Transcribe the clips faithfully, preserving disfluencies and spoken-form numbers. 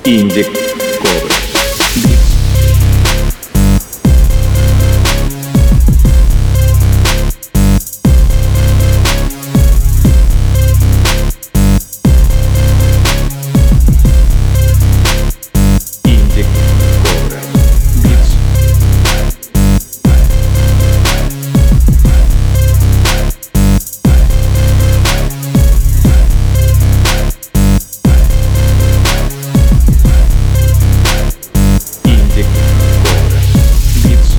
Индик Кобра. Индик Кобра. Битс. Индик Кобра. Битс.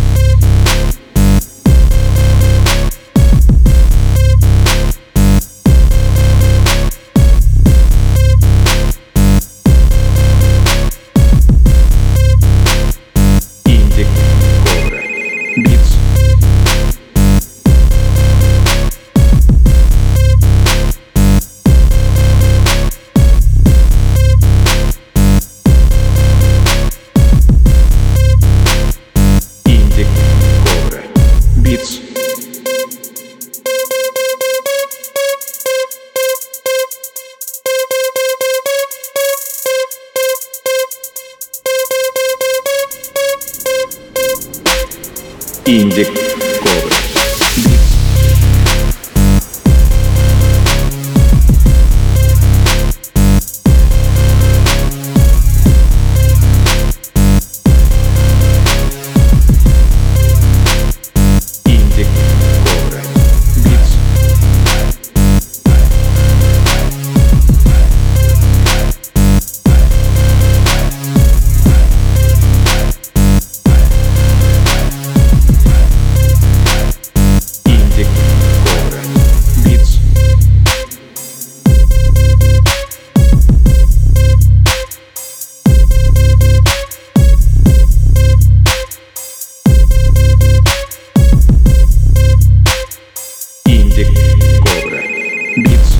Индик Кобра. Битс. Индик Кобра. Битс. Индик Кобра. Битс. Индик Кобра. Битс. Индик Кобра. Битс. Индик Кобра. Битс.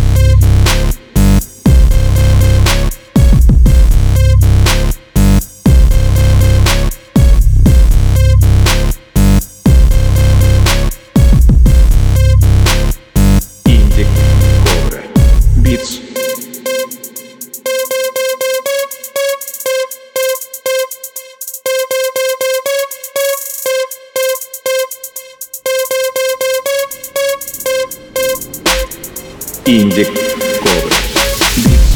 Индик Кобра. Битс. Индик Кобра. Битс.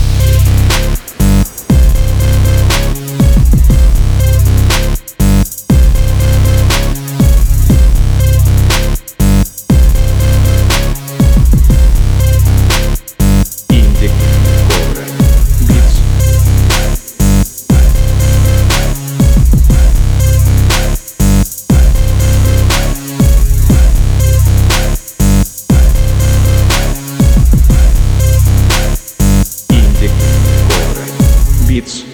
Индик Кобра. Битс. Индик Кобра. Битс.